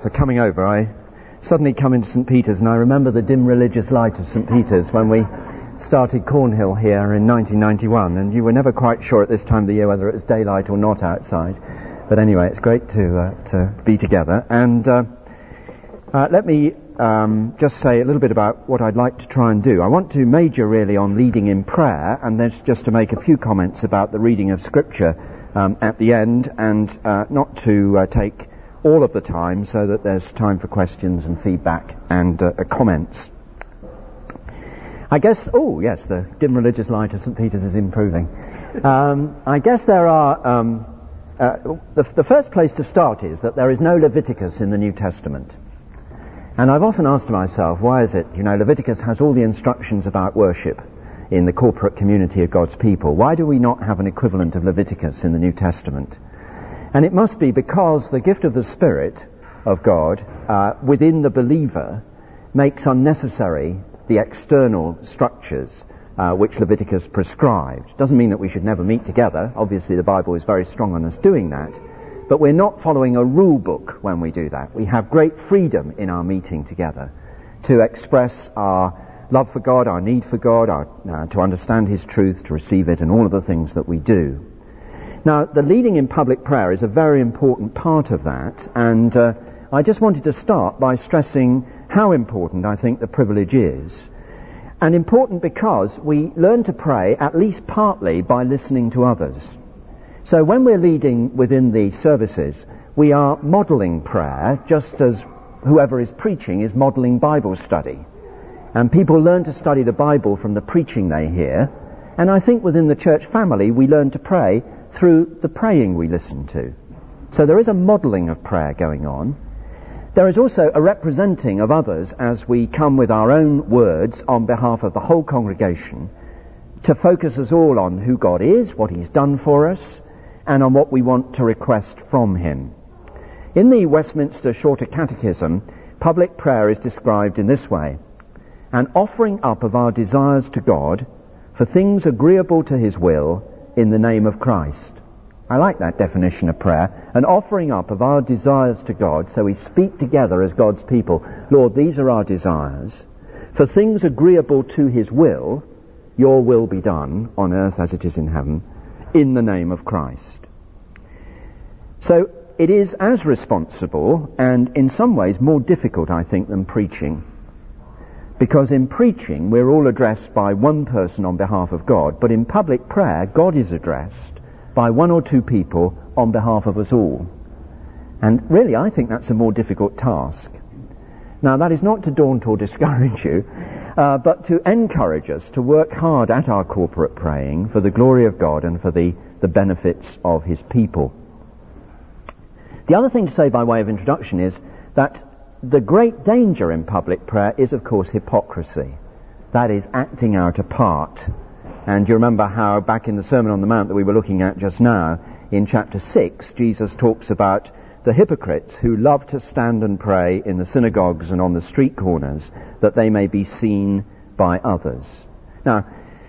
for coming over. I suddenly come into St. Peter's and I remember the dim religious light of St. Peter's when we started Cornhill here in 1991, and you were never quite sure at this time of the year whether it was daylight or not outside. But anyway, it's great to be together. And let me just say a little bit about what I'd like to try and do. I want to major really on leading in prayer, and then just to make a few comments about the reading of Scripture at the end, and not to take all of the time, so that there's time for questions and feedback and comments. I guess, oh yes, the dim religious light of St. Peter's is improving. I guess there are, the first place to start is that there is no Leviticus in the New Testament. And I've often asked myself, why is it, Leviticus has all the instructions about worship in the corporate community of God's people. Why do we not have an equivalent of Leviticus in the New Testament? And it must be because the gift of the Spirit of God within the believer makes unnecessary the external structures which Leviticus prescribed. Doesn't mean that we should never meet together. Obviously the Bible is very strong on us doing that. But we're not following a rule book when we do that. We have great freedom in our meeting together to express our love for God, our need for God, to understand His truth, to receive it, and all of the things that we do. Now, the leading in public prayer is a very important part of that, and I just wanted to start by stressing how important I think the privilege is. And important because we learn to pray at least partly by listening to others. So when we're leading within the services, we are modelling prayer just as whoever is preaching is modelling Bible study. And people learn to study the Bible from the preaching they hear. And I think within the church family we learn to pray through the praying we listen to. So there is a modelling of prayer going on. There is also a representing of others as we come with our own words on behalf of the whole congregation to focus us all on who God is, what He's done for us, and on what we want to request from Him. In the Westminster Shorter Catechism, public prayer is described in this way: an offering up of our desires to God for things agreeable to His will in the name of Christ. I like that definition of prayer. An offering up of our desires to God, so we speak together as God's people. Lord, these are our desires. For things agreeable to His will, your will be done on earth as it is in heaven, in the name of Christ. So it is as responsible and in some ways more difficult, I think, than preaching. Because in preaching we're all addressed by one person on behalf of God, but in public prayer God is addressed by one or two people on behalf of us all. And really I think that's a more difficult task. Now that is not to daunt or discourage you, but to encourage us to work hard at our corporate praying for the glory of God and for the benefits of His people. The other thing to say by way of introduction is that the great danger in public prayer is, of course, hypocrisy. That is, acting out a part. And you remember how back in the Sermon on the Mount that we were looking at just now, in chapter 6, Jesus talks about the hypocrites who love to stand and pray in the synagogues and on the street corners that they may be seen by others. Now,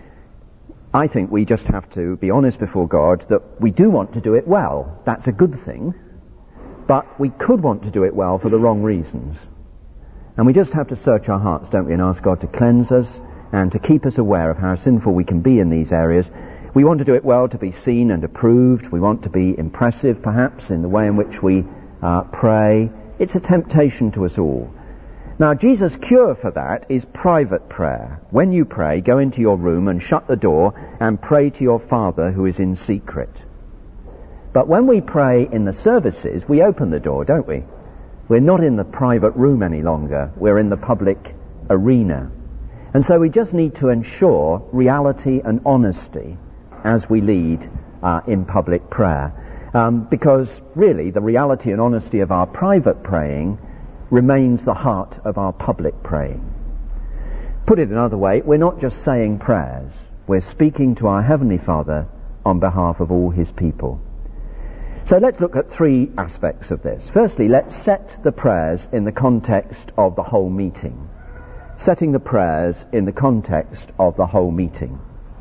I think we just have to be honest before God that we do want to do it well. That's a good thing. But we could want to do it well for the wrong reasons. And we just have to search our hearts, don't we, and ask God to cleanse us and to keep us aware of how sinful we can be in these areas. We want to do it well to be seen and approved. We want to be impressive, perhaps, in the way in which we pray. It's a temptation to us all. Now, Jesus' cure for that is private prayer. When you pray, go into your room and shut the door and pray to your Father who is in secret. But when we pray in the services, we open the door, don't we? We're not in the private room any longer. We're in the public arena. And so we just need to ensure reality and honesty as we lead in public prayer. Because really the reality and honesty of our private praying remains the heart of our public praying. Put it another way, we're not just saying prayers. We're speaking to our Heavenly Father on behalf of all His people. So let's look at three aspects of this. Firstly, let's set the prayers in the context of the whole meeting. Setting the prayers in the context of the whole meeting.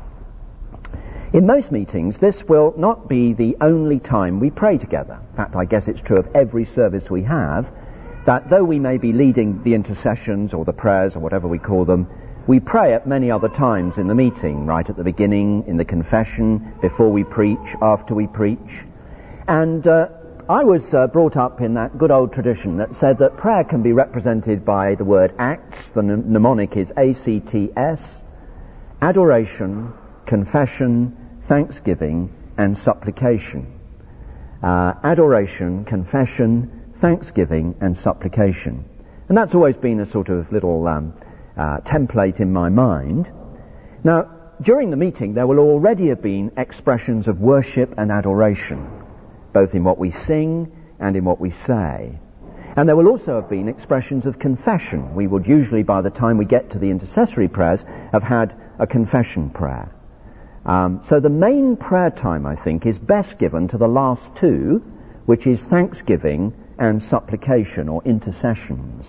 In most meetings, this will not be the only time we pray together. In fact, I guess it's true of every service we have, that though we may be leading the intercessions or the prayers or whatever we call them, we pray at many other times in the meeting, right at the beginning, in the confession, before we preach, after we preach. And I was brought up in that good old tradition that said that prayer can be represented by the word acts. The mnemonic is ACTS, adoration, confession, thanksgiving, and supplication. Adoration, confession, thanksgiving, and supplication. And that's always been a sort of little template in my mind. Now, during the meeting, there will already have been expressions of worship and adoration, both in what we sing and in what we say. And there will also have been expressions of confession. We would usually, by the time we get to the intercessory prayers, have had a confession prayer. So the main prayer time, I think, is best given to the last two, which is thanksgiving and supplication or intercessions.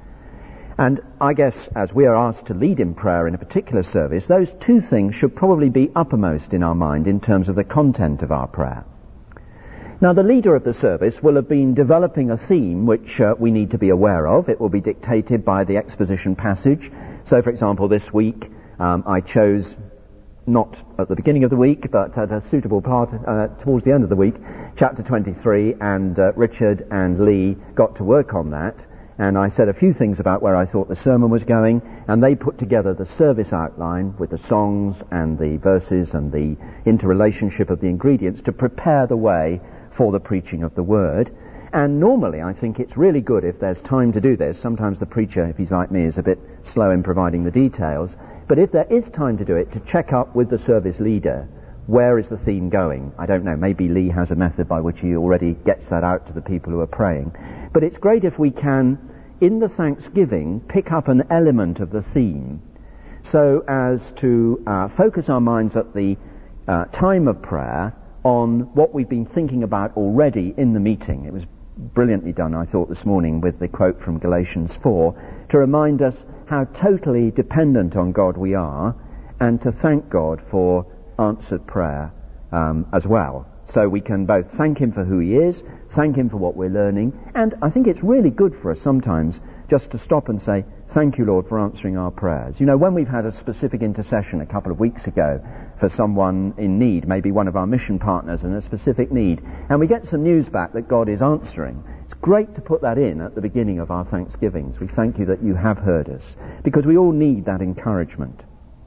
And I guess as we are asked to lead in prayer in a particular service, those two things should probably be uppermost in our mind in terms of the content of our prayer. Now, the leader of the service will have been developing a theme which we need to be aware of. It will be dictated by the exposition passage. So, for example, this week I chose, not at the beginning of the week, but at a suitable part towards the end of the week, chapter 23, and Richard and Lee got to work on that. And I said a few things about where I thought the sermon was going, and they put together the service outline with the songs and the verses and the interrelationship of the ingredients to prepare the way for the preaching of the word. And normally I think it's really good if there's time to do this. Sometimes the preacher, if he's like me, is a bit slow in providing the details. But if there is time to do it, to check up with the service leader, where is the theme going? I don't know, maybe Lee has a method by which he already gets that out to the people who are praying. But it's great if we can, in the thanksgiving, pick up an element of the theme so as to focus our minds at the time of prayer on what we've been thinking about already in the meeting. It was brilliantly done, I thought, this morning with the quote from Galatians 4 to remind us how totally dependent on God we are, and to thank God for answered prayer as well. So we can both thank Him for who He is, thank Him for what we're learning, and I think it's really good for us sometimes just to stop and say, thank you, Lord, for answering our prayers. You know, when we've had a specific intercession a couple of weeks ago for someone in need, maybe one of our mission partners in a specific need, and we get some news back that God is answering, it's great to put that in at the beginning of our thanksgivings. We thank you that you have heard us, because we all need that encouragement.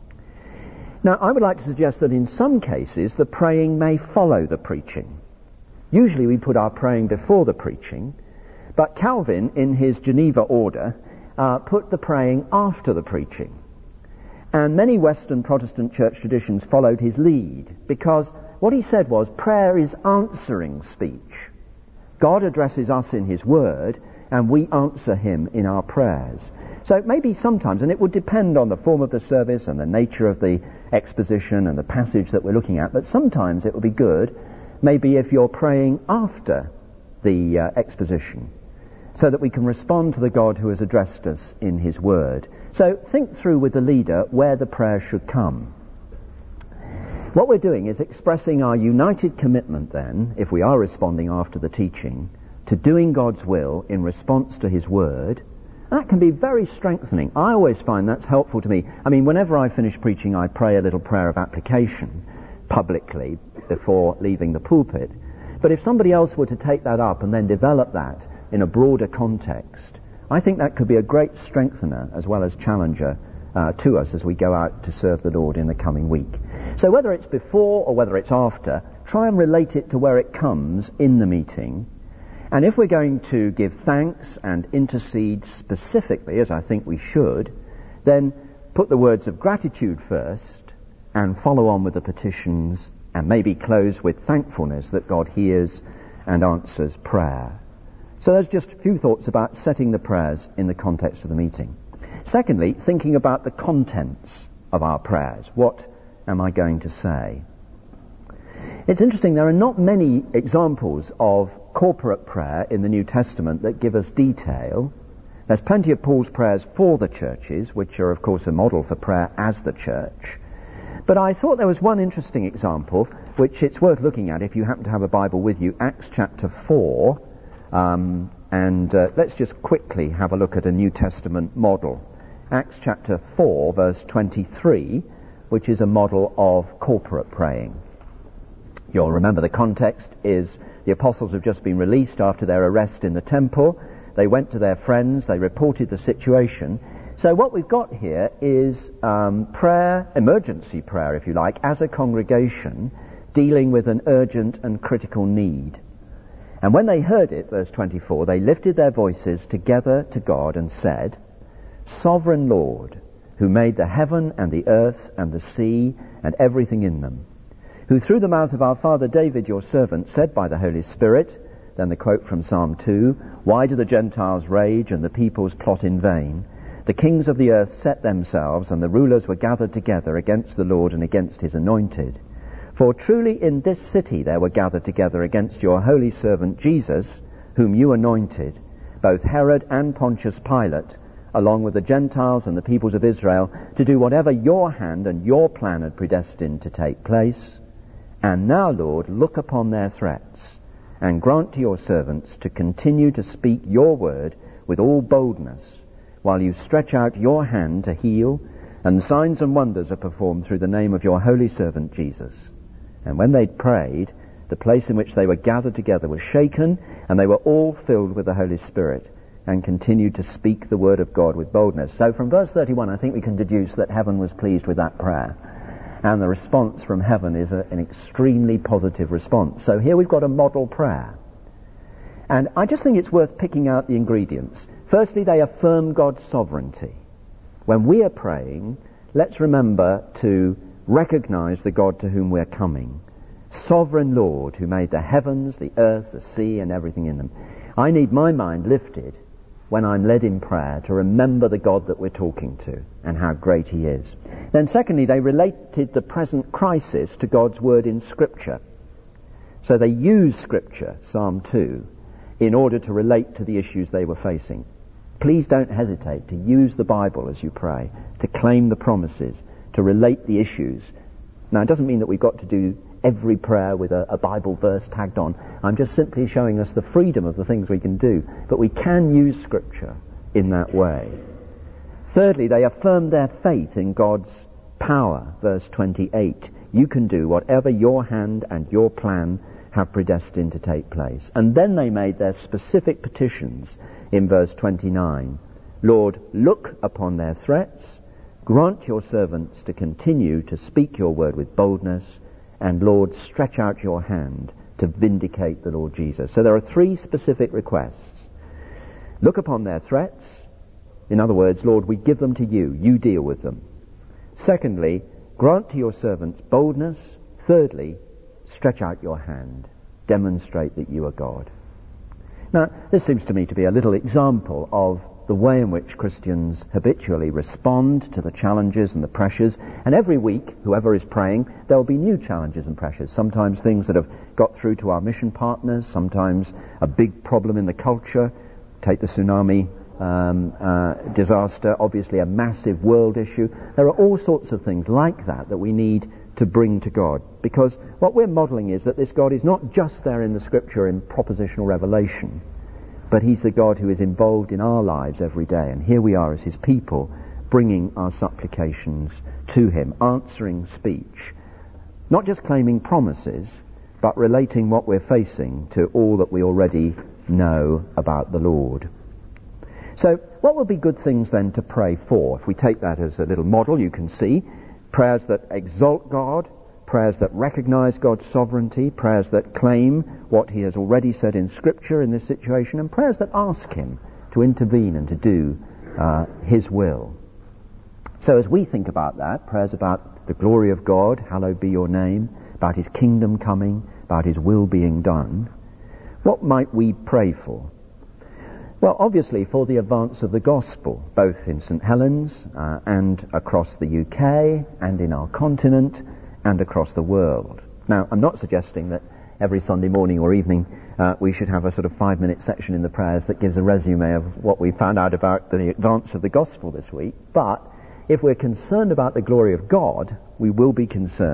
Now, I would like to suggest that in some cases the praying may follow the preaching. Usually we put our praying before the preaching, but Calvin, in his Geneva order, put the praying after the preaching. And many Western Protestant church traditions followed his lead, because what he said was, prayer is answering speech. God addresses us in His Word, and we answer Him in our prayers. So maybe sometimes, and it would depend on the form of the service and the nature of the exposition and the passage that we're looking at, but sometimes it would be good, maybe if you're praying after the exposition, so that we can respond to the God who has addressed us in His Word. So think through with the leader where the prayer should come. What we're doing is expressing our united commitment then, if we are responding after the teaching, to doing God's will in response to His Word. That can be very strengthening. I always find that's helpful to me. I mean, whenever I finish preaching, I pray a little prayer of application publicly before leaving the pulpit. But if somebody else were to take that up and then develop that in a broader context, I think that could be a great strengthener as well as challenger to us as we go out to serve the Lord in the coming week. So whether it's before or whether it's after, try and relate it to where it comes in the meeting. And if we're going to give thanks and intercede specifically, as I think we should, then put the words of gratitude first and follow on with the petitions, and maybe close with thankfulness that God hears and answers prayer. So there's just a few thoughts about setting the prayers in the context of the meeting. Secondly, thinking about the contents of our prayers. What am I going to say? It's interesting, there are not many examples of corporate prayer in the New Testament that give us detail. There's plenty of Paul's prayers for the churches, which are of course a model for prayer as the church. But I thought there was one interesting example, which it's worth looking at if you happen to have a Bible with you, Acts chapter 4, Let's just quickly have a look at a New Testament model. Acts chapter 4, verse 23, which is a model of corporate praying. You'll remember the context is the apostles have just been released after their arrest in the temple. They went to their friends, they reported the situation. So what we've got here is prayer, emergency prayer if you like, as a congregation dealing with an urgent and critical need. And when they heard it, verse 24, they lifted their voices together to God and said, Sovereign Lord, who made the heaven and the earth and the sea and everything in them, who through the mouth of our father David, your servant, said by the Holy Spirit, then the quote from Psalm 2, Why do the Gentiles rage and the peoples plot in vain? The kings of the earth set themselves, and the rulers were gathered together against the Lord and against his anointed. For truly in this city there were gathered together against your holy servant Jesus, whom you anointed, both Herod and Pontius Pilate, along with the Gentiles and the peoples of Israel, to do whatever your hand and your plan had predestined to take place. And now, Lord, look upon their threats, and grant to your servants to continue to speak your word with all boldness, while you stretch out your hand to heal, and signs and wonders are performed through the name of your holy servant Jesus. And when they'd prayed, the place in which they were gathered together was shaken, and they were all filled with the Holy Spirit, and continued to speak the word of God with boldness. So from verse 31, I think we can deduce that heaven was pleased with that prayer. And the response from heaven is an extremely positive response. So here we've got a model prayer. And I just think it's worth picking out the ingredients. Firstly, they affirm God's sovereignty. When we are praying, let's remember to recognize the God to whom we're coming. Sovereign Lord, who made the heavens, the earth, the sea, and everything in them. I need my mind lifted when I'm led in prayer to remember the God that we're talking to and how great he is. Then secondly, they related the present crisis to God's word in Scripture. So they used Scripture, Psalm 2, in order to relate to the issues they were facing. Please don't hesitate to use the Bible as you pray, to claim the promises, to relate the issues. Now, it doesn't mean that we've got to do every prayer with a Bible verse tagged on. I'm just simply showing us the freedom of the things we can do. But we can use Scripture in that way. Thirdly, they affirmed their faith in God's power. Verse 28, you can do whatever your hand and your plan have predestined to take place. And then they made their specific petitions in verse 29. Lord, look upon their threats, grant your servants to continue to speak your word with boldness, and Lord, stretch out your hand to vindicate the Lord Jesus. So there are three specific requests. Look upon their threats. In other words, Lord, we give them to you. You deal with them. Secondly, grant to your servants boldness. Thirdly, stretch out your hand. Demonstrate that you are God. Now, this seems to me to be a little example of the way in which Christians habitually respond to the challenges and the pressures. And every week, whoever is praying, there will be new challenges and pressures. Sometimes things that have got through to our mission partners, sometimes a big problem in the culture. Take the tsunami disaster, obviously a massive world issue. There are all sorts of things like that that we need to bring to God. Because what we're modelling is that this God is not just there in the Scripture in propositional revelation, but he's the God who is involved in our lives every day. And here we are as his people, bringing our supplications to him, answering speech. Not just claiming promises, but relating what we're facing to all that we already know about the Lord. So, what would be good things then to pray for? If we take that as a little model, you can see prayers that exalt God, prayers that recognize God's sovereignty, prayers that claim what he has already said in Scripture in this situation, and prayers that ask him to intervene and to do his will. So as we think about that, prayers about the glory of God, hallowed be your name, about his kingdom coming, about his will being done, what might we pray for? Well, obviously for the advance of the gospel, both in St. Helens and across the UK and in our continent and across the world. Now, I'm not suggesting that every Sunday morning or evening we should have a sort of 5-minute section in the prayers that gives a resume of what we found out about the advance of the gospel this week, but if we're concerned about the glory of God, we will be concerned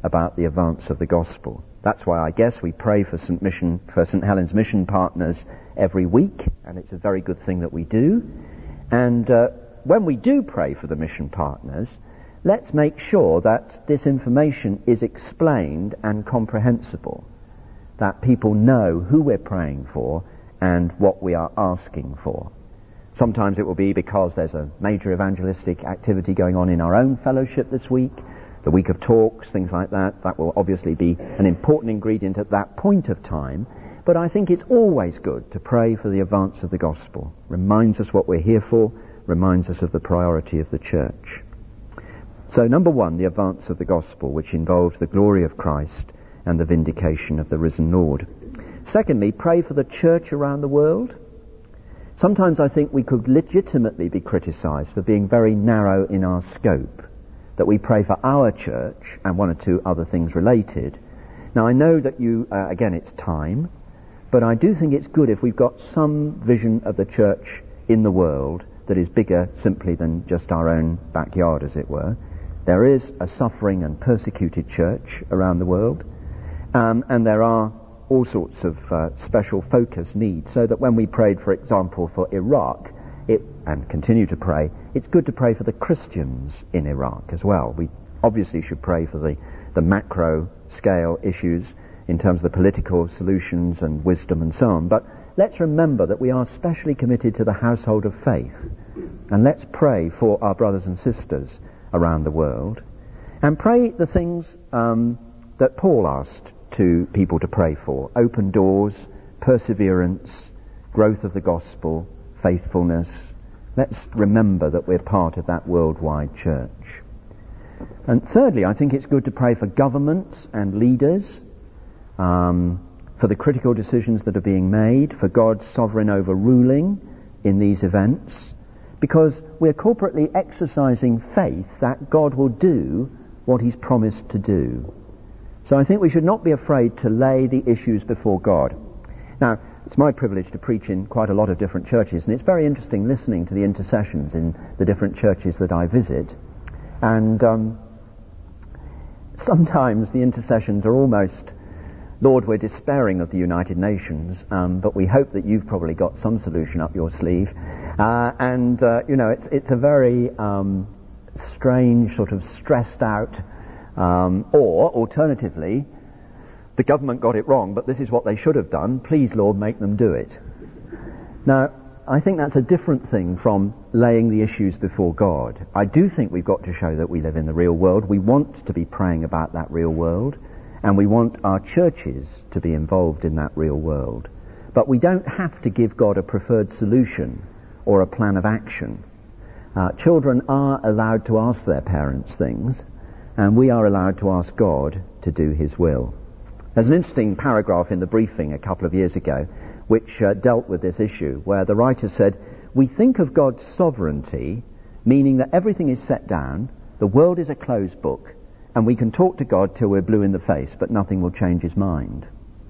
about the advance of the gospel. That's why I guess we pray for St. Helens Mission Partners every week, and it's a very good thing that we do. And when we do pray for the mission partners, let's make sure that this information is explained and comprehensible, that people know who we're praying for and what we are asking for. Sometimes it will be because there's a major evangelistic activity going on in our own fellowship this week, the week of talks, things like that. That will obviously be an important ingredient at that point of time. But I think it's always good to pray for the advance of the gospel. Reminds us what we're here for, reminds us of the priority of the church. So number one, the advance of the gospel, which involves the glory of Christ and the vindication of the risen Lord. Secondly, pray for the church around the world. Sometimes I think we could legitimately be criticised for being very narrow in our scope, that we pray for our church and one or two other things related. Now I know that again it's time, but I do think it's good if we've got some vision of the church in the world that is bigger simply than just our own backyard, as it were. There is a suffering and persecuted church around the world, and there are all sorts of special focus needs, so that when we prayed, for example, for Iraq, and continue to pray, it's good to pray for the Christians in Iraq as well. We obviously should pray for the macro scale issues in terms of the political solutions and wisdom and so on, but let's remember that we are specially committed to the household of faith, and let's pray for our brothers and sisters around the world, and pray the things that Paul asked to people to pray for: open doors, perseverance, growth of the gospel, faithfulness. Let's remember that we're part of that worldwide church. And thirdly, I think it's good to pray for governments and leaders, for the critical decisions that are being made, for God's sovereign overruling in these events, because we're corporately exercising faith that God will do what He's promised to do. So I think we should not be afraid to lay the issues before God. Now, it's my privilege to preach in quite a lot of different churches, and it's very interesting listening to the intercessions in the different churches that I visit. And sometimes the intercessions are almost, Lord, we're despairing of the United Nations, but we hope that you've probably got some solution up your sleeve. It's a very strange, sort of stressed out, or alternatively, the government got it wrong, but this is what they should have done. Please, Lord, make them do it. Now, I think that's a different thing from laying the issues before God. I do think we've got to show that we live in the real world. We want to be praying about that real world, and we want our churches to be involved in that real world. But we don't have to give God a preferred solution or a plan of action. Children are allowed to ask their parents things, and we are allowed to ask God to do His will. There's an interesting paragraph in the briefing a couple of years ago which dealt with this issue, where the writer said, we think of God's sovereignty, meaning that everything is set down, the world is a closed book, and we can talk to God till we're blue in the face, but nothing will change His mind.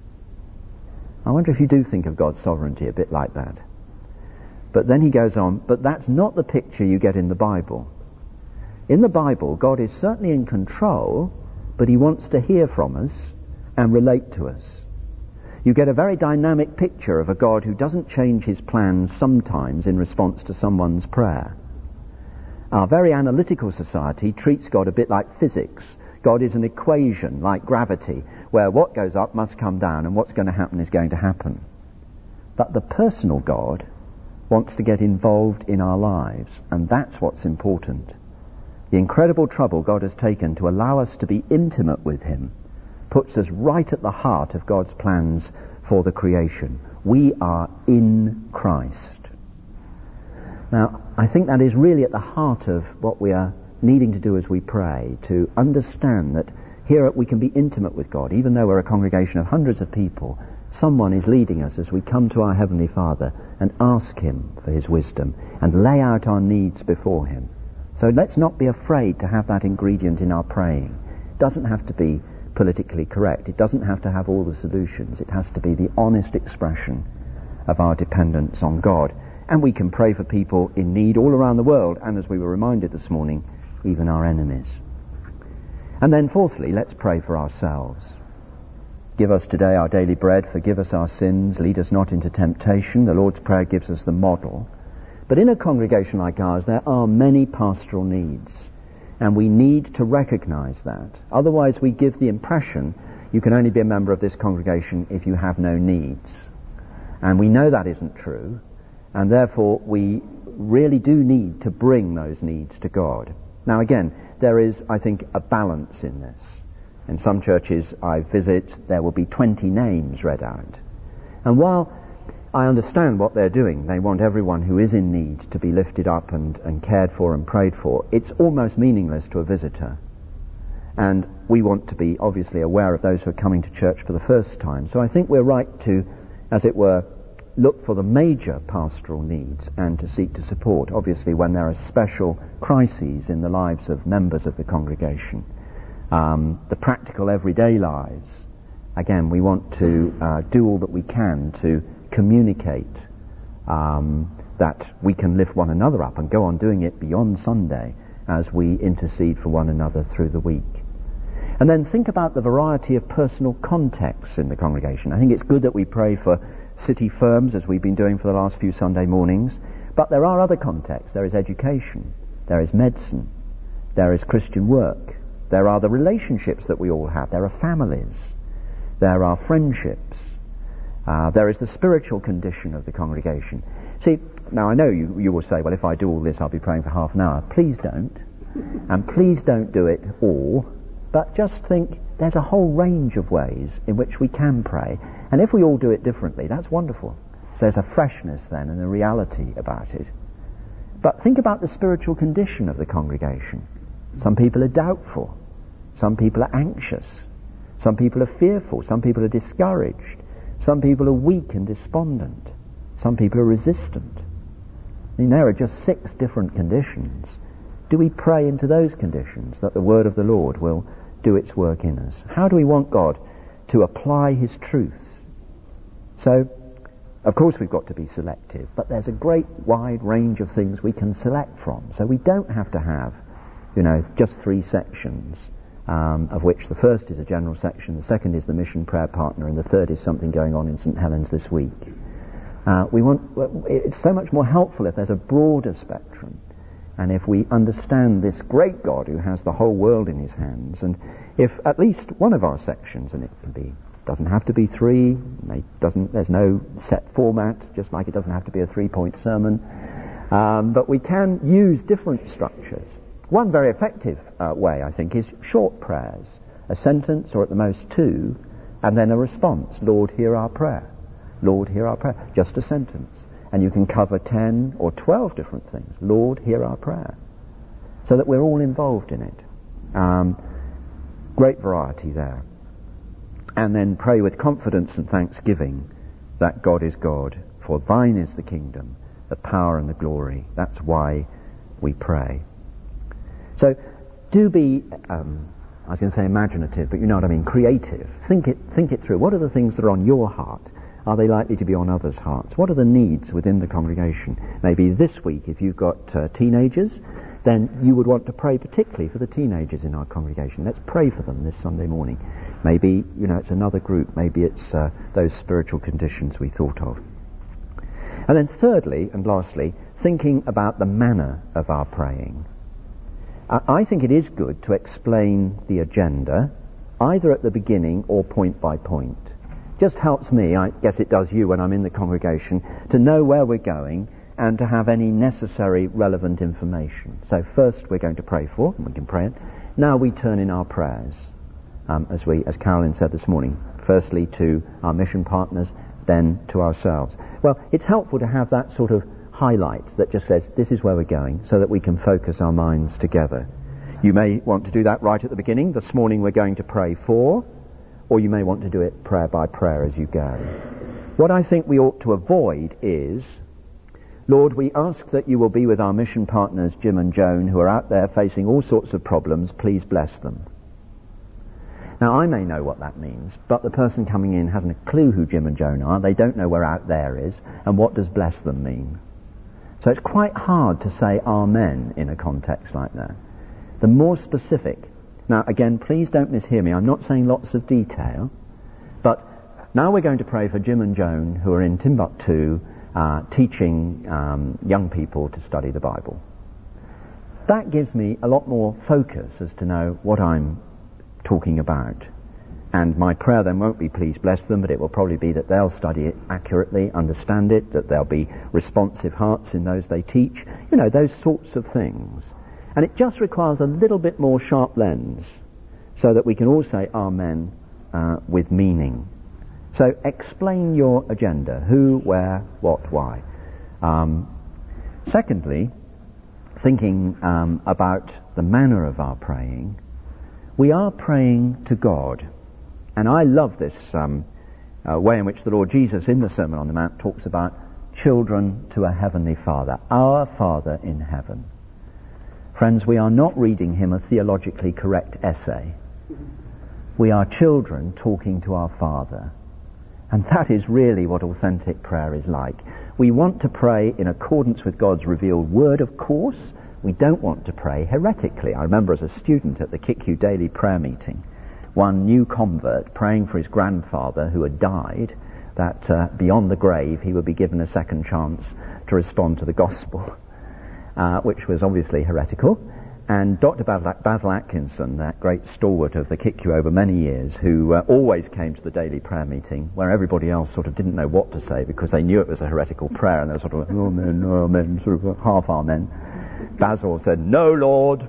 I wonder if you do think of God's sovereignty a bit like that. But then he goes on, but that's not the picture you get in the Bible. In the Bible, God is certainly in control, but He wants to hear from us and relate to us. You get a very dynamic picture of a God who doesn't change His plans sometimes in response to someone's prayer. Our very analytical society treats God a bit like physics. God is an equation like gravity, where what goes up must come down and what's going to happen is going to happen. But the personal God wants to get involved in our lives, and that's what's important. The incredible trouble God has taken to allow us to be intimate with Him puts us right at the heart of God's plans for the creation. We are in Christ. Now, I think that is really at the heart of what we are needing to do as we pray, to understand that here we can be intimate with God. Even though we're a congregation of hundreds of people, someone is leading us as we come to our Heavenly Father and ask Him for His wisdom and lay out our needs before Him. So let's not be afraid to have that ingredient in our praying. It doesn't have to be politically correct. It doesn't have to have all the solutions. It has to be the honest expression of our dependence on God. And we can pray for people in need all around the world, and as we were reminded this morning, even our enemies. And then fourthly, let's pray for ourselves. Give us today our daily bread, forgive us our sins, lead us not into temptation. The Lord's Prayer gives us the model. But in a congregation like ours, there are many pastoral needs, and we need to recognize that. Otherwise, we give the impression you can only be a member of this congregation if you have no needs. And we know that isn't true, and therefore we really do need to bring those needs to God. Now again, there is, I think, a balance in this. In some churches I visit, there will be 20 names read out. And while I understand what they're doing, they want everyone who is in need to be lifted up and cared for and prayed for, it's almost meaningless to a visitor. And we want to be obviously aware of those who are coming to church for the first time. So I think we're right to, as it were, look for the major pastoral needs and to seek to support, obviously when there are special crises in the lives of members of the congregation. The practical everyday lives, again, we want to do all that we can to communicate that we can lift one another up and go on doing it beyond Sunday as we intercede for one another through the week. And then think about the variety of personal contexts in the congregation. I think it's good that we pray for city firms, as we've been doing for the last few Sunday mornings, but there are other contexts. There is education, there is medicine, there is Christian work, there are the relationships that we all have, there are families, there are friendships, there is the spiritual condition of the congregation. See, now I know you will say, well, if I do all this I'll be praying for half an hour. Please don't, and please don't do it all, but just think there's a whole range of ways in which we can pray. And if we all do it differently, that's wonderful. So there's a freshness then and a reality about it. But think about the spiritual condition of the congregation. Some people are doubtful. Some people are anxious. Some people are fearful. Some people are discouraged. Some people are weak and despondent. Some people are resistant. I mean, there are just 6 different conditions. Do we pray into those conditions that the word of the Lord will do its work in us? How do we want God to apply his truths? So, of course we've got to be selective, but there's a great wide range of things we can select from. So we don't have to have, just 3 sections, of which the first is a general section, the second is the mission prayer partner, and the third is something going on in St. Helens this week. It's so much more helpful if there's a broader spectrum, and if we understand this great God who has the whole world in his hands, and if at least one of our sections, and it doesn't have to be 3, there's no set format, just like it doesn't have to be a 3-point sermon, but we can use different structures. One very effective way, I think, is short prayers, a sentence or at the most 2, and then a response. Lord, hear our prayer. Lord, hear our prayer. Just a sentence. And you can cover 10 or 12 different things. Lord, hear our prayer. So that we're all involved in it. Great variety there. And then pray with confidence and thanksgiving that God is God, for thine is the kingdom, the power and the glory. That's why we pray. So do be, I was going to say imaginative, but you know what I mean, creative. Think it through. What are the things that are on your heart? Are they likely to be on others' hearts? What are the needs within the congregation? Maybe this week, if you've got teenagers, then you would want to pray particularly for the teenagers in our congregation. Let's pray for them this Sunday morning. Maybe, it's another group. Maybe it's those spiritual conditions we thought of. And then thirdly and lastly, thinking about the manner of our praying. I think it is good to explain the agenda, either at the beginning or point by point. Just helps me, I guess it does you when I'm in the congregation, to know where we're going and to have any necessary relevant information. So first we're going to pray for, and we can pray it. Now we turn in our prayers, as Carolyn said this morning, firstly to our mission partners, then to ourselves. Well, it's helpful to have that sort of highlight that just says this is where we're going, so that we can focus our minds together. You may want to do that right at the beginning. This morning we're going to pray for, or you may want to do it prayer by prayer as you go. What I think we ought to avoid is, Lord, we ask that you will be with our mission partners, Jim and Joan, who are out there facing all sorts of problems. Please bless them. Now, I may know what that means, but the person coming in hasn't a clue who Jim and Joan are. They don't know where out there is, and what does bless them mean? So it's quite hard to say amen in a context like that. The more specific Now, again, please don't mishear me. I'm not saying lots of detail, but now we're going to pray for Jim and Joan, who are in Timbuktu, teaching young people to study the Bible. That gives me a lot more focus as to know what I'm talking about. And my prayer then won't be please bless them, but it will probably be that they'll study it accurately, understand it, that there'll be responsive hearts in those they teach, those sorts of things. And it just requires a little bit more sharp lens so that we can all say amen with meaning. So explain your agenda: who, where, what, why. Secondly, thinking about the manner of our praying, we are praying to God. And I love this way in which the Lord Jesus in the Sermon on the Mount talks about children to a heavenly Father, our Father in heaven. Friends, we are not reading him a theologically correct essay. We are children talking to our Father. And that is really what authentic prayer is like. We want to pray in accordance with God's revealed word, of course. We don't want to pray heretically. I remember as a student at the KICU daily prayer meeting, one new convert praying for his grandfather who had died, that beyond the grave he would be given a second chance to respond to the gospel, which was obviously heretical. And Dr. Basil Atkinson, that great stalwart of the KICU over many years, who always came to the daily prayer meeting, where everybody else sort of didn't know what to say because they knew it was a heretical prayer, and they were sort of, amen, sort of half amen. Basil said, "No, Lord."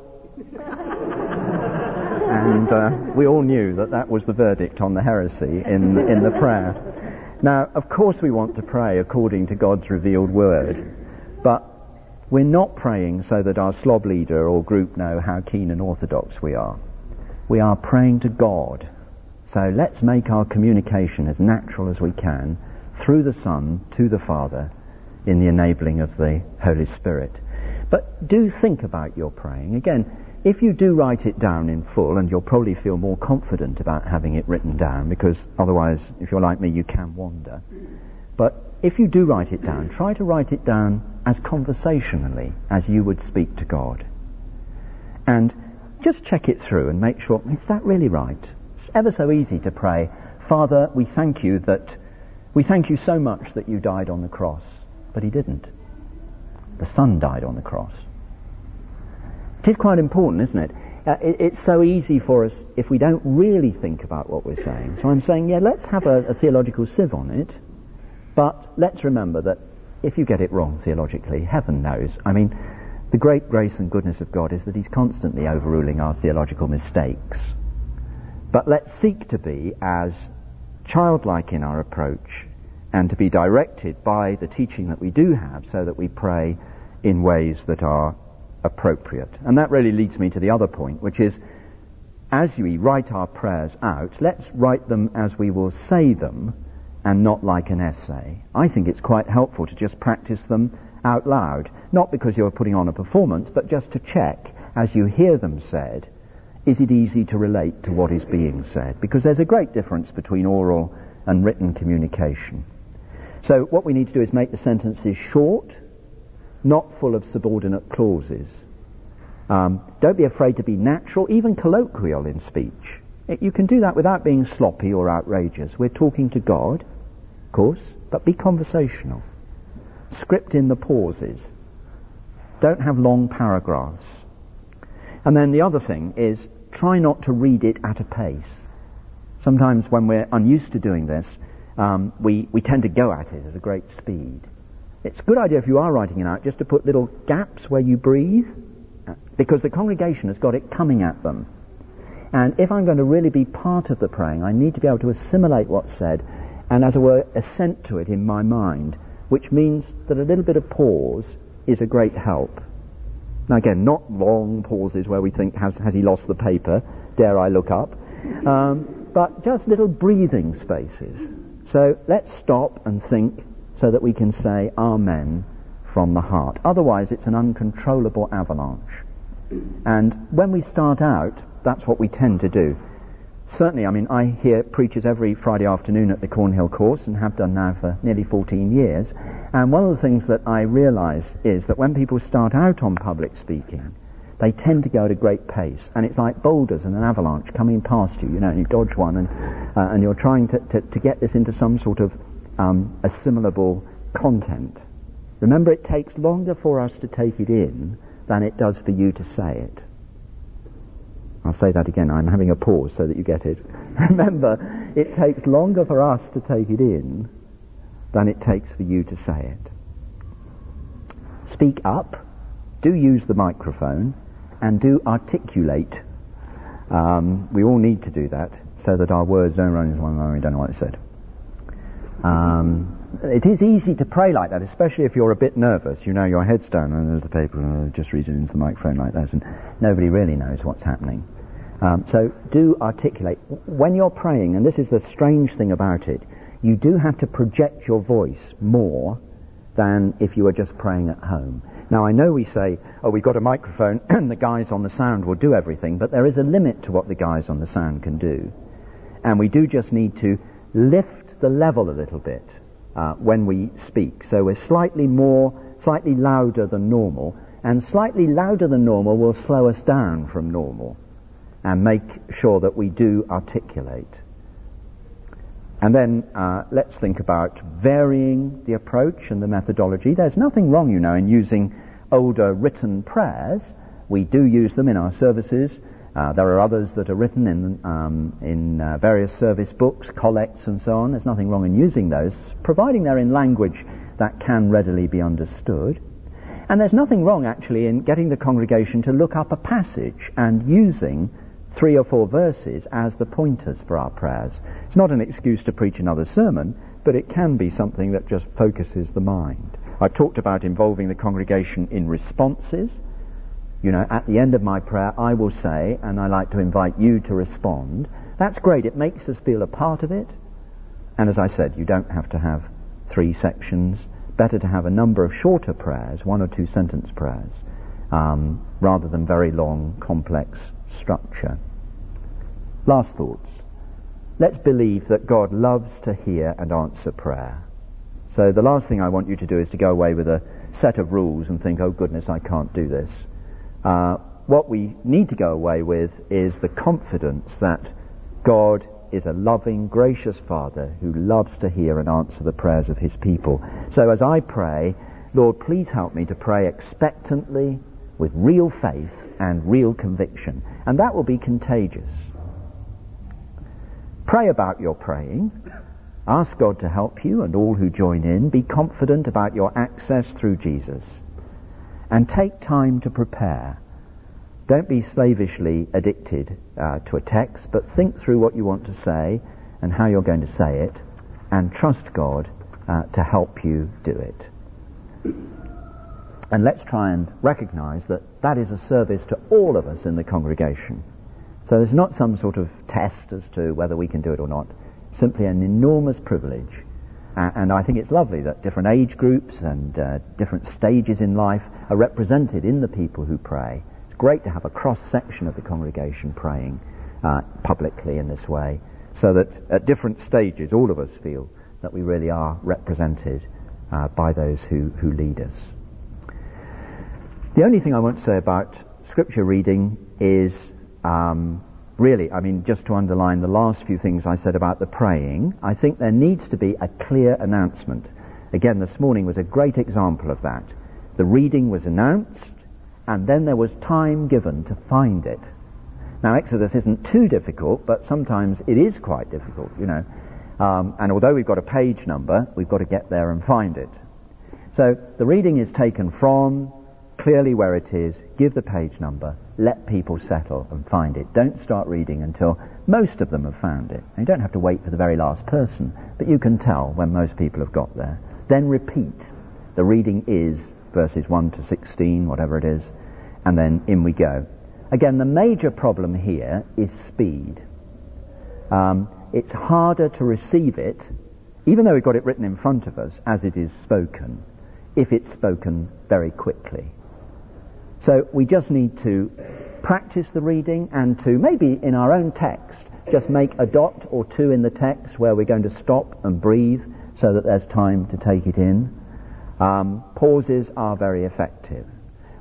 And we all knew that was the verdict on the heresy in the prayer. Now, of course we want to pray according to God's revealed word, but we're not praying so that our slob leader or group know how keen and orthodox we are. We are praying to God. So let's make our communication as natural as we can through the Son to the Father in the enabling of the Holy Spirit. But do think about your praying. Again, if you do write it down in full, and you'll probably feel more confident about having it written down, because otherwise, if you're like me, you can wander. But if you do write it down, try to write it down as conversationally as you would speak to God. And just check it through and make sure, is that really right? It's ever so easy to pray, Father, we thank you so much that you died on the cross. But he didn't. The Son died on the cross. It is quite important, isn't it? It's so easy for us if we don't really think about what we're saying. So I'm saying, let's have a theological sieve on it, but let's remember that if you get it wrong theologically, heaven knows. I mean, the great grace and goodness of God is that he's constantly overruling our theological mistakes. But let's seek to be as childlike in our approach and to be directed by the teaching that we do have so that we pray in ways that are appropriate. And that really leads me to the other point, which is, as we write our prayers out, let's write them as we will say them and not like an essay. I think it's quite helpful to just practice them out loud, not because you're putting on a performance, but just to check, as you hear them said, is it easy to relate to what is being said? Because there's a great difference between oral and written communication. So what we need to do is make the sentences short, not full of subordinate clauses. Don't be afraid to be natural, even colloquial in speech. You can do that without being sloppy or outrageous. We're talking to God, of course, but be conversational. Script in the pauses. Don't have long paragraphs. And then the other thing is, try not to read it at a pace. Sometimes when we're unused to doing this, we tend to go at it at a great speed. It's a good idea if you are writing it out just to put little gaps where you breathe, because the congregation has got it coming at them. And if I'm going to really be part of the praying, I need to be able to assimilate what's said and, as it were, assent to it in my mind, which means that a little bit of pause is a great help. Now again, not long pauses where we think, has he lost the paper? Dare I look up? But just little breathing spaces. So let's stop and think so that we can say Amen from the heart. Otherwise it's an uncontrollable avalanche. And when we start out, that's what we tend to do. Certainly, I mean, I hear preachers every Friday afternoon at the Cornhill course and have done now for nearly 14 years. And one of the things that I realise is that when people start out on public speaking, they tend to go at a great pace, and it's like boulders and an avalanche coming past you, and you dodge one, and you're trying to get this into some sort of assimilable content. Remember, it takes longer for us to take it in than it does for you to say it. I'll say that again. I'm having a pause so that you get it. Remember, it takes longer for us to take it in than it takes for you to say it. Speak up, do use the microphone, and do articulate. We all need to do that so that our words don't run into one another and we don't know what they said. It is easy to pray like that, especially if you're a bit nervous. Your head's down and there's the paper and just read it into the microphone like that, and nobody really knows what's happening. So do articulate. When you're praying, and this is the strange thing about it, you do have to project your voice more than if you were just praying at home. Now, I know we say, we've got a microphone and the guys on the sound will do everything, but there is a limit to what the guys on the sound can do. And we do just need to lift the level a little bit when we speak. So we're slightly louder than normal, and slightly louder than normal will slow us down from normal and make sure that we do articulate. And then let's think about varying the approach and the methodology. There's nothing wrong, in using older written prayers. We do use them in our services. There are others that are written in various service books, collects and so on. There's nothing wrong in using those, providing they're in language that can readily be understood. And there's nothing wrong, actually, in getting the congregation to look up a passage and using 3 or 4 verses as the pointers for our prayers. It's not an excuse to preach another sermon, but it can be something that just focuses the mind. I've talked about involving the congregation in responses. At the end of my prayer, I will say, and I like to invite you to respond. That's great. It makes us feel a part of it. And as I said, you don't have to have 3 sections. Better to have a number of shorter prayers, 1 or 2 sentence prayers, rather than very long, complex structure. Last thoughts. Let's believe that God loves to hear and answer prayer. So the last thing I want you to do is to go away with a set of rules and think, oh goodness, I can't do this. What we need to go away with is the confidence that God is a loving, gracious Father who loves to hear and answer the prayers of his people. So as I pray, Lord, please help me to pray expectantly, with real faith and real conviction. And that will be contagious. Pray about your praying. Ask God to help you and all who join in. Be confident about your access through Jesus. And take time to prepare. Don't be slavishly addicted to a text, but think through what you want to say and how you're going to say it, and trust God to help you do it. And let's try and recognize that that is a service to all of us in the congregation. So there's not some sort of test as to whether we can do it or not. Simply an enormous privilege. And I think it's lovely that different age groups and different stages in life are represented in the people who pray. It's great to have a cross-section of the congregation praying publicly in this way, so that at different stages all of us feel that we really are represented by those who lead us. The only thing I want to say about scripture reading is just to underline the last few things I said about the praying. I think there needs to be a clear announcement. Again, this morning was a great example of that. The reading was announced, and then there was time given to find it. Now, Exodus isn't too difficult, but sometimes it is quite difficult, and although we've got a page number, we've got to get there and find it. So the reading is taken from clearly where it is, give the page number, let people settle and find it. Don't start reading until most of them have found it. And you don't have to wait for the very last person, but you can tell when most people have got there. Then repeat. The reading is verses 1 to 16, whatever it is, and then in we go. Again, the major problem here is speed. It's harder to receive it, even though we've got it written in front of us, as it is spoken, if it's spoken very quickly. So we just need to practice the reading, and to maybe in our own text just make a dot or 2 in the text where we're going to stop and breathe so that there's time to take it in. Pauses are very effective.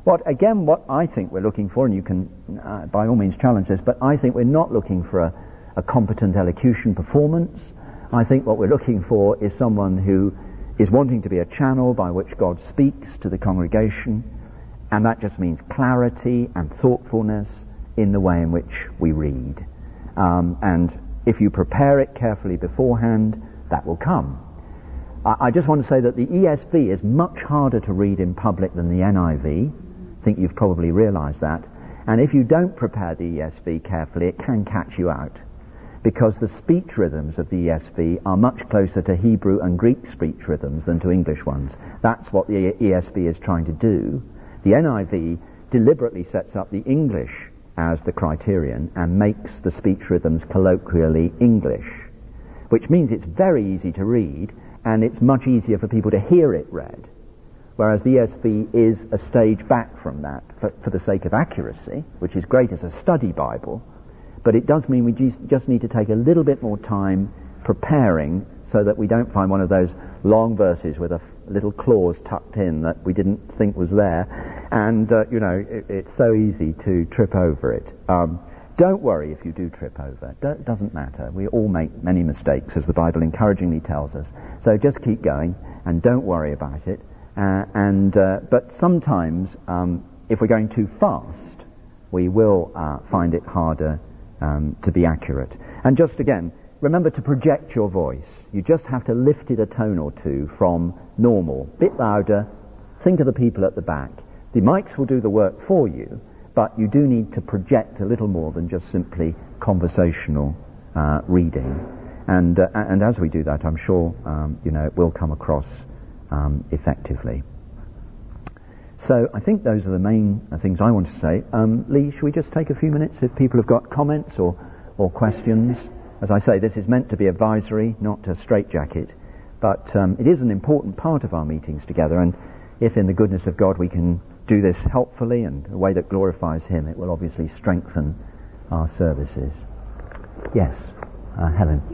What I think we're looking for, and you can by all means challenge this, but I think we're not looking for a competent elocution performance. I think what we're looking for is someone who is wanting to be a channel by which God speaks to the congregation, and that just means clarity and thoughtfulness in the way in which we read. And if you prepare it carefully beforehand, that will come. I just want to say that the ESV is much harder to read in public than the NIV. I think you've probably realised that. And if you don't prepare the ESV carefully, it can catch you out, because the speech rhythms of the ESV are much closer to Hebrew and Greek speech rhythms than to English ones. That's what the ESV is trying to do. The NIV deliberately sets up the English as the criterion and makes the speech rhythms colloquially English, which means it's very easy to read and it's much easier for people to hear it read, whereas the ESV is a stage back from that for the sake of accuracy, which is great as a study Bible. But it does mean we just need to take a little bit more time preparing so that we don't find one of those long verses with a little clause tucked in that we didn't think was there. And, it's so easy to trip over it. Don't worry if you do trip over. It doesn't matter. We all make many mistakes, as the Bible encouragingly tells us. So just keep going and don't worry about it. But sometimes, if we're going too fast, we will find it harder to be accurate. And just again, remember to project your voice. You just have to lift it a tone or two from normal. Bit louder. Think of the people at the back. The mics will do the work for you, but you do need to project a little more than just simply conversational reading. And as we do that, I'm sure it will come across effectively. So I think those are the main things I want to say. Lee, should we just take a few minutes if people have got comments or questions? As I say, this is meant to be advisory, not a straitjacket, but it is an important part of our meetings together, and if in the goodness of God we can do this helpfully and in a way that glorifies Him, it will obviously strengthen our services. Yes, Helen.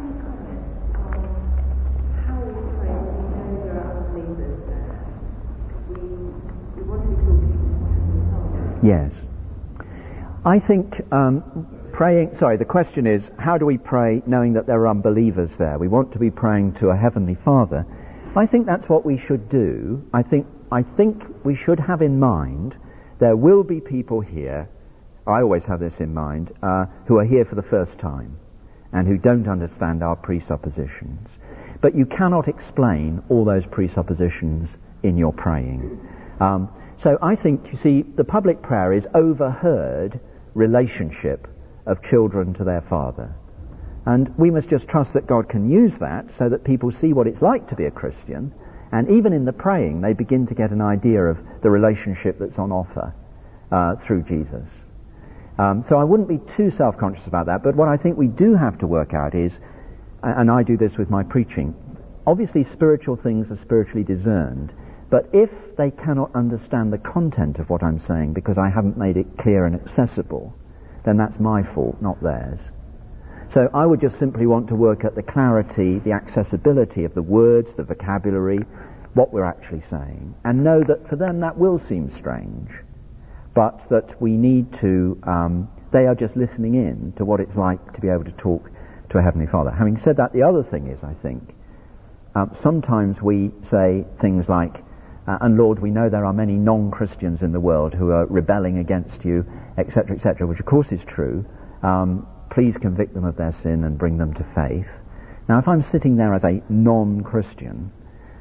Yes. I think the question is, how do we pray knowing that there are unbelievers there? We want to be praying to a Heavenly Father. I think that's what we should do. I think we should have in mind there will be people here, I always have this in mind, who are here for the first time and who don't understand our presuppositions. But you cannot explain all those presuppositions in your praying. So I think, you see, the public prayer is overheard relationship of children to their father. And we must just trust that God can use that so that people see what it's like to be a Christian, and even in the praying they begin to get an idea of the relationship that's on offer through Jesus. So I wouldn't be too self-conscious about that, but what I think we do have to work out is, and I do this with my preaching, obviously spiritual things are spiritually discerned, but if they cannot understand the content of what I'm saying because I haven't made it clear and accessible, then that's my fault, not theirs. So I would just simply want to work at the clarity, the accessibility of the words, the vocabulary, what we're actually saying, and know that for them that will seem strange, but that we need to, they are just listening in to what it's like to be able to talk to a Heavenly Father. Having said that, the other thing is, I think, sometimes we say things like, and Lord, we know there are many non-Christians in the world who are rebelling against you, etc., which of course is true. Please convict them of their sin and bring them to faith. Now, if I'm sitting there as a non-Christian,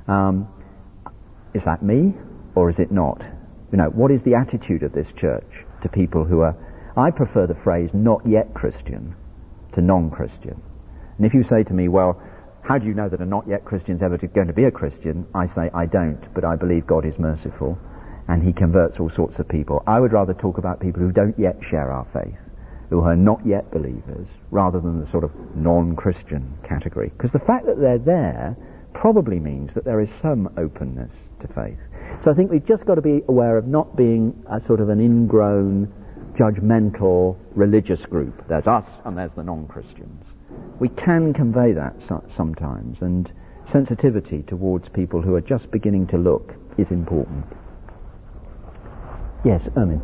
is that me or is it not? What is the attitude of this church to people who are, I prefer the phrase not yet Christian to non-Christian. And if you say to me, well, how do you know that a not yet Christian is ever going to be a Christian? I say, I don't, but I believe God is merciful and He converts all sorts of people. I would rather talk about people who don't yet share our faith, who are not yet believers, rather than the sort of non-Christian category. Because the fact that they're there probably means that there is some openness to faith. So I think we've just got to be aware of not being a sort of an ingrown, judgmental religious group. There's us and there's the non-Christians. We can convey that sometimes, and sensitivity towards people who are just beginning to look is important. Yes, Ermin.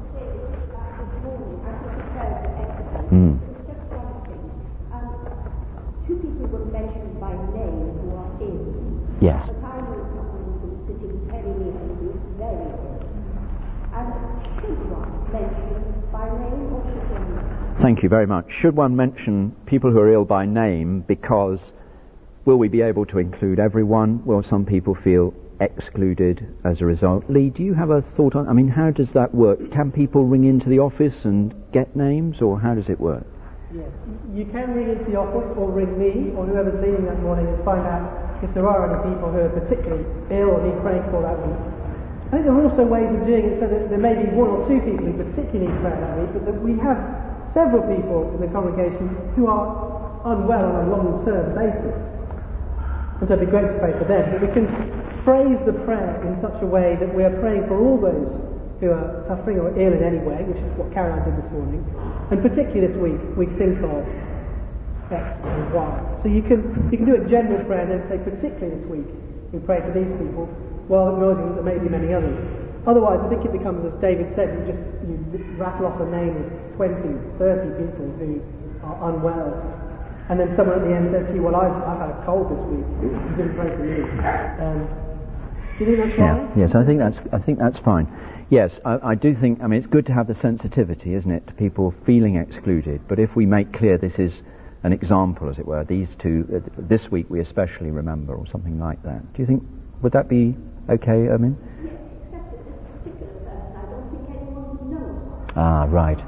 Two people were mentioned by name who are ill. Yes. But I know someone who's sitting very near to you, very ill. And should one mention by name or should one not? Thank you very much. Should one mention people who are ill by name because will we be able to include everyone? Will some people feel excluded as a result? Lee, do you have a thought on, how does that work? Can people ring into the office and get names, or how does it work? Yes, you can ring into the office or ring me or whoever's leaving that morning and find out if there are any people who are particularly ill or need praying for that week. I think there are also ways of doing it so that there may be one or two people who particularly need prayer that week, but that we have several people in the congregation who are unwell on a long-term basis. And so it'd be great to pray for them. But we can phrase the prayer in such a way that we are praying for all those who are suffering or ill in any way, which is what Caroline did this morning. And particularly this week, we think of X and Y. So you can do a general prayer and then say, particularly this week, we pray for these people, while acknowledging that there may be many others. Otherwise, I think it becomes, as David said, you rattle off a name of 20, 30 people who are unwell. And then someone at the end says to you, well, I've had a cold this week. You didn't pray for me. Do you think that's right? Yes, I think that's fine. Yes, I do think, it's good to have the sensitivity, isn't it, to people feeling excluded. But if we make clear this is an example, as it were, these two, this week we especially remember, or something like that. Do you think, would that be okay, Ermin? Yes, except that this particular person, I don't think anyone would know. Ah, right.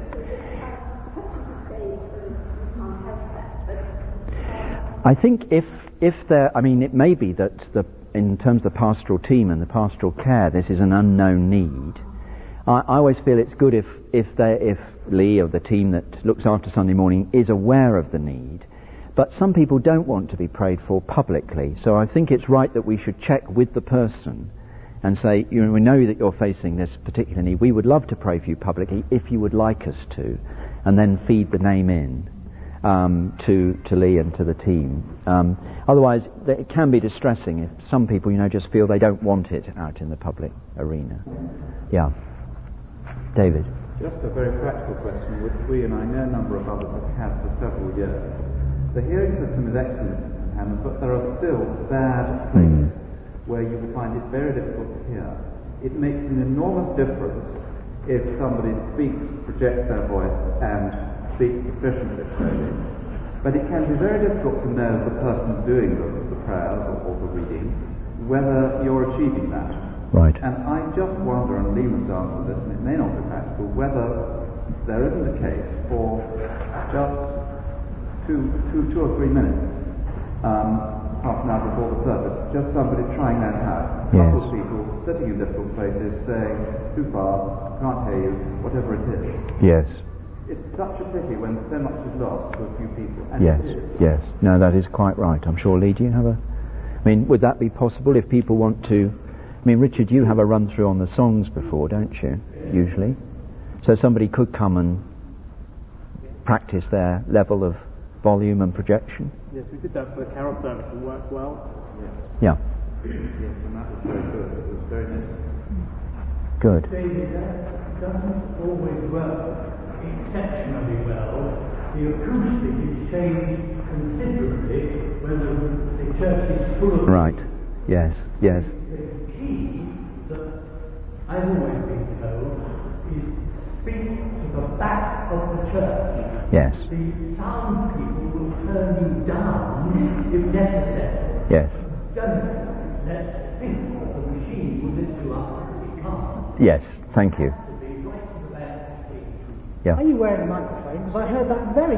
I think if there, it may be that in terms of the pastoral team and the pastoral care, this is an unknown need. I always feel it's good if Lee or the team that looks after Sunday morning is aware of the need. But some people don't want to be prayed for publicly, so I think it's right that we should check with the person and say, we know that you're facing this particular need. We would love to pray for you publicly if you would like us to, and then feed the name in. To Lee and to the team. Otherwise, it can be distressing if some people, just feel they don't want it out in the public arena. Yeah. David? Just a very practical question, which we and I know a number of others have had for several years. The hearing system is excellent in St. Hannah's, but there are still bad places where you will find it very difficult to hear. It makes an enormous difference if somebody projects their voice and speak sufficiently slowly. But it can be very difficult to know the person doing the prayers or the reading, whether you're achieving that. Right. And I just wonder, and Lee must answer this, and it may not be practical, whether there isn't a case for just two or 3 minutes, half an hour before the service, just somebody trying that out. A couple of people sitting in difficult places saying, too far, can't hear you, whatever it is. Yes. It's such a pity when so much is lost to a few people. And Yes. No, that is quite right. I'm sure, Lee, do you have would that be possible if people want to... Richard, you have a run-through on the songs before, don't you, usually? So somebody could come and practice their level of volume and projection? Yes, we did that for the carol service and worked well. Yeah. Yes, and that was very good. It was very nice. Good. David, that doesn't always work exceptionally well. The acoustic is changed considerably when the church is full of... Right. Yes. The key that I've always been told is speak to the back of the church. Yes. The sound people will turn you down if necessary. Yes. Don't let's think that the machine will lift you up. It can't. Yes. Thank you. Yeah. Are you wearing a microphone? Because I heard that very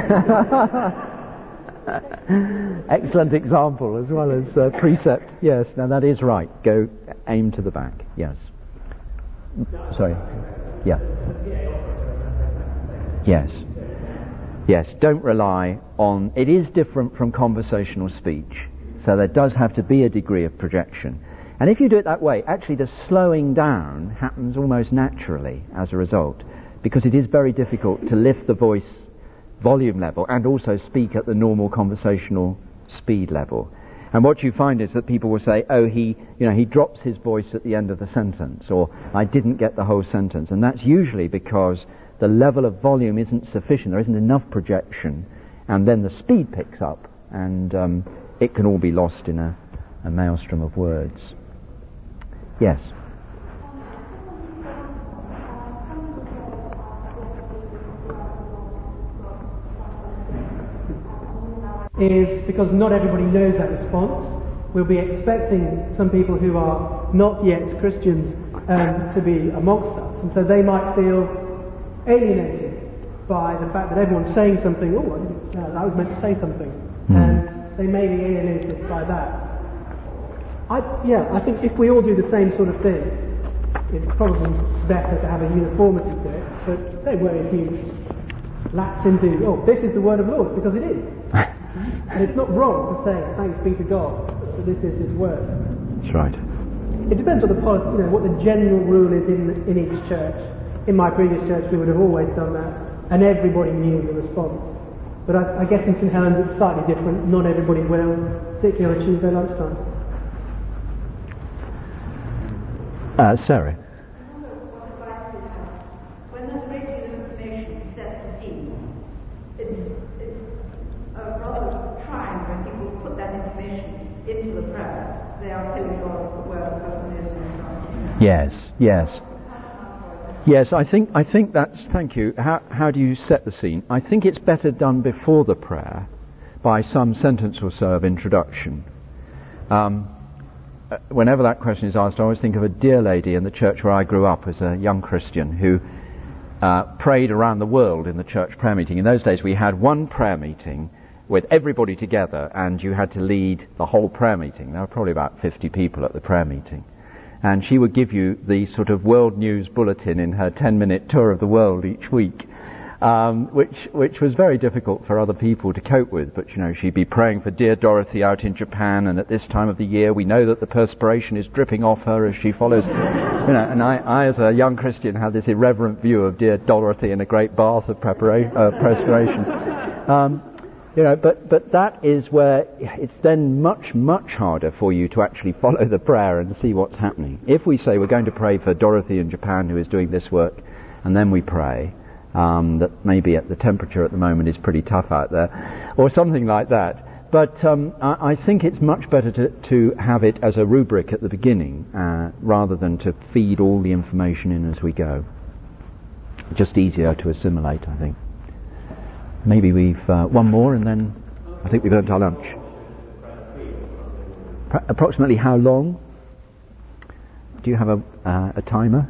clearly. Excellent example as well as precept. Yes, now that is right. Go aim to the back. Yes. Sorry. Yeah. Yes. Yes, don't rely on... It is different from conversational speech, so there does have to be a degree of projection. And if you do it that way, actually the slowing down happens almost naturally as a result, because it is very difficult to lift the voice volume level and also speak at the normal conversational speed level. And what you find is that people will say, oh, he drops his voice at the end of the sentence, or I didn't get the whole sentence. And that's usually because the level of volume isn't sufficient, there isn't enough projection, and then the speed picks up, and it can all be lost in a maelstrom of words. Yes? Is because not everybody knows that response. We'll be expecting some people who are not yet Christians to be amongst us, and so they might feel alienated by the fact that everyone's saying something. I was meant to say something, and they may be alienated by that. I think if we all do the same sort of thing, it's probably better to have a uniformity to it. But don't worry if you lapse into, this is the word of the Lord, because it is. And it's not wrong to say, thanks be to God, that this is His word. That's right. It depends on what the general rule is in each church. In my previous church, we would have always done that, and everybody knew the response. But I guess in St Helens it's slightly different. Not everybody will, particularly on Tuesday lunchtime. Sarah. When there's regular information set to scene, it's rather trying when people put that information into the prayer. They are telling God where the person is and so on. Yes, I think that's, thank you. How do you set the scene? I think it's better done before the prayer by some sentence or so of introduction. Whenever that question is asked, I always think of a dear lady in the church where I grew up as a young Christian who prayed around the world in the church prayer meeting. In those days we had one prayer meeting with everybody together, and you had to lead the whole prayer meeting. There were probably about 50 people at the prayer meeting. And she would give you the sort of world news bulletin in her 10-minute tour of the world each week, which was very difficult for other people to cope with. But, she'd be praying for dear Dorothy out in Japan, and at this time of the year we know that the perspiration is dripping off her as she follows. And I, as a young Christian, had this irreverent view of dear Dorothy in a great bath of perspiration. But that is where it's then much, much harder for you to actually follow the prayer and see what's happening. If we say we're going to pray for Dorothy in Japan who is doing this work, and then we pray that maybe the temperature at the moment is pretty tough out there, or something like that. But I think it's much better to have it as a rubric at the beginning rather than to feed all the information in as we go. Just easier to assimilate, I think. Maybe we've one more, and then I think we've earned our lunch. Approximately how long? Do you have a timer?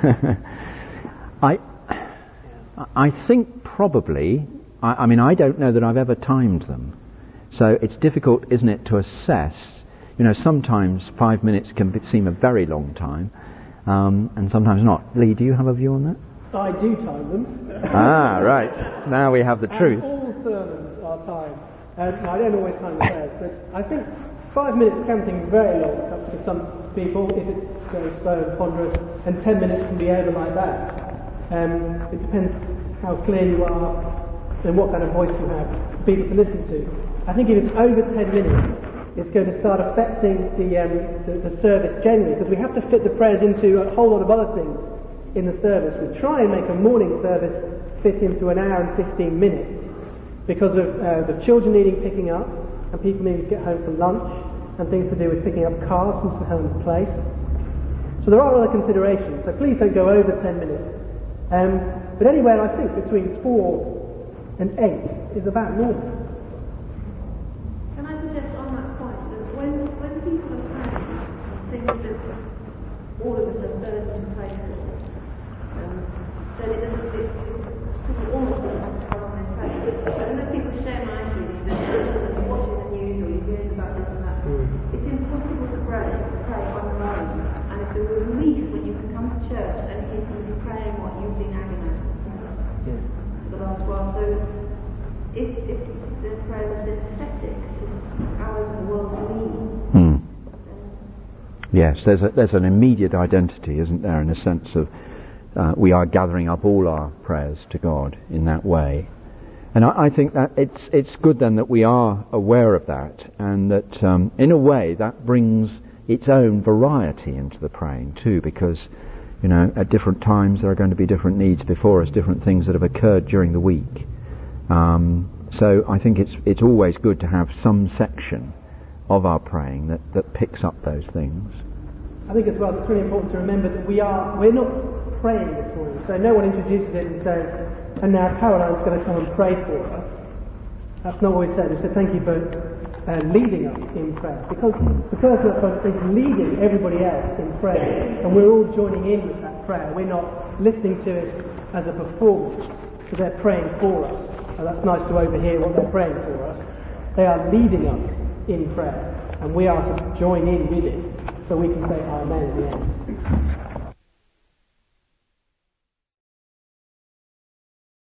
I think probably. I don't know that I've ever timed them, so it's difficult, isn't it, to assess. Sometimes 5 minutes can seem a very long time, and sometimes not. Lee, do you have a view on that? I do time them. Right. Now we have the truth. All sermons are timed. I don't always time the prayers, but I think 5 minutes can seem very long to some people if it's very slow and ponderous, and 10 minutes can be over like that. It depends how clear you are and what kind of voice you have for people to listen to. I think if it's over 10 minutes, it's going to start affecting the service generally, because we have to fit the prayers into a whole lot of other things in the service. We try and make a morning service fit into an hour and 15 minutes because of the children needing picking up, and people needing to get home for lunch, and things to do with picking up cars from St Helens Place. So there are other considerations, so please don't go over 10 minutes. But anywhere, I think, between 4 and 8 is about normal. Can I suggest on that point that when people are praying things that all of us are first in place for, then it sort of almost doesn't have to come on their face. But unless people share my feelings, they're watching the news or you hear about this and that, it's impossible to pray on your own. And it's a relief when you can come to church and hear somebody praying what you've been agonizing for the last while. So if the prayer is synthetic to ours and the world's need. Yes, there's an immediate identity, isn't there, in a sense of we are gathering up all our prayers to God in that way. And I think that it's good then that we are aware of that, and that in a way that brings its own variety into the praying too, because at different times there are going to be different needs before us, different things that have occurred during the week. So I think it's always good to have some section of our praying that picks up those things. I think as well it's really important to remember that we're not praying this morning. So no one introduces it and says, and now Caroline's going to come and pray for us. That's not what we said. We said thank you for leading us in prayer. Because the person is leading everybody else in prayer, and we're all joining in with that prayer. We're not listening to it as a performance, so they're praying for us. And that's nice to overhear what they're praying for us. They are leading us in prayer, and we are to join in with it, so we can say Amen at the end.